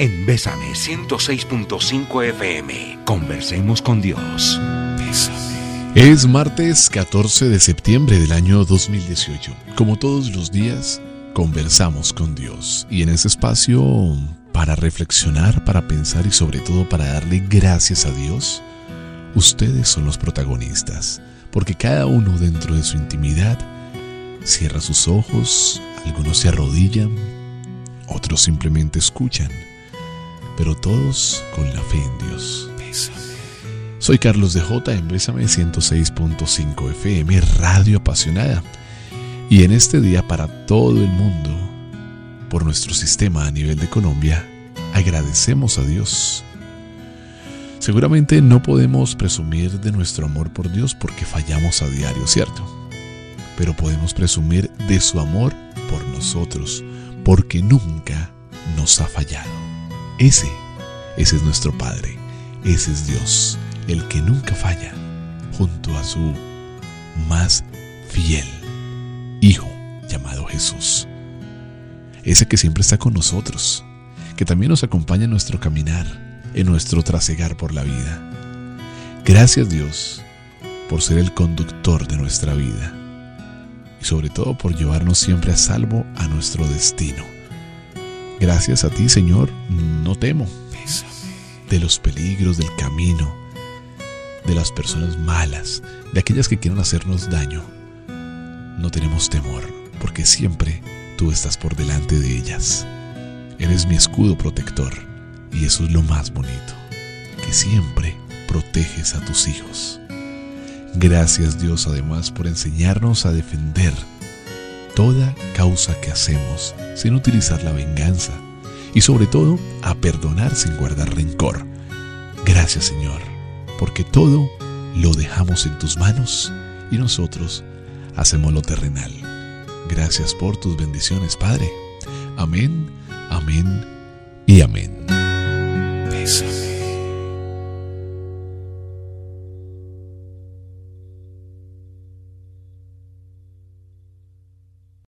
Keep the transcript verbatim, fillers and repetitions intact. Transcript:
en Bésame ciento seis punto cinco F M. Conversemos con Dios. Bésame. Es martes catorce de septiembre del año dos mil dieciocho. Como todos los días, conversamos con Dios. Y en ese espacio, para reflexionar, para pensar y sobre todo para darle gracias a Dios, ustedes son los protagonistas. Porque cada uno dentro de su intimidad cierra sus ojos, algunos se arrodillan, otros simplemente escuchan, pero todos con la fe en Dios. Bésame. Soy Carlos de J en Bésame ciento seis punto cinco F M, Radio Apasionada. Y en este día para todo el mundo, por nuestro sistema a nivel de Colombia, agradecemos a Dios. Seguramente no podemos presumir de nuestro amor por Dios porque fallamos a diario, ¿cierto? Pero podemos presumir de su amor por nosotros, porque nunca nos ha fallado. Ese, ese es nuestro Padre, ese es Dios, el que nunca falla, junto a su más fiel Hijo llamado Jesús. Ese que siempre está con nosotros, que también nos acompaña en nuestro caminar, en nuestro trasegar por la vida. Gracias Dios por ser el conductor de nuestra vida y sobre todo por llevarnos siempre a salvo a nuestro destino. Gracias a ti, Señor, no temo de los peligros del camino, de las personas malas, de aquellas que quieren hacernos daño. No tenemos temor, porque siempre tú estás por delante de ellas. Eres mi escudo protector, y eso es lo más bonito, que siempre proteges a tus hijos. Gracias Dios además por enseñarnos a defender toda causa que hacemos sin utilizar la venganza y sobre todo a perdonar sin guardar rencor. Gracias Señor, porque todo lo dejamos en tus manos y nosotros hacemos lo terrenal. Gracias por tus bendiciones, Padre. Amén, amén y amén. Bésame.